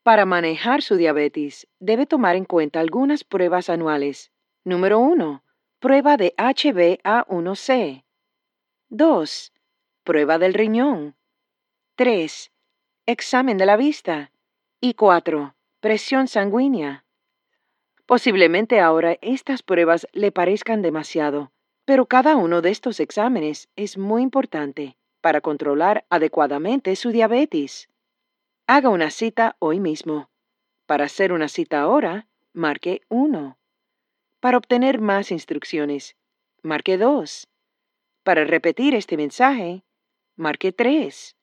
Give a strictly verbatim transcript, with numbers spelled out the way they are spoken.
Para manejar su diabetes, debe tomar en cuenta algunas pruebas anuales. Número uno. Prueba de H b A uno C. dos. Prueba del riñón. tres. Examen de la vista. Y cuatro. Presión sanguínea. Posiblemente ahora estas pruebas le parezcan demasiado, pero cada uno de estos exámenes es muy importante para controlar adecuadamente su diabetes. Haga una cita hoy mismo. Para hacer una cita ahora, marque uno. Para obtener más instrucciones, marque dos. Para repetir este mensaje, marque tres.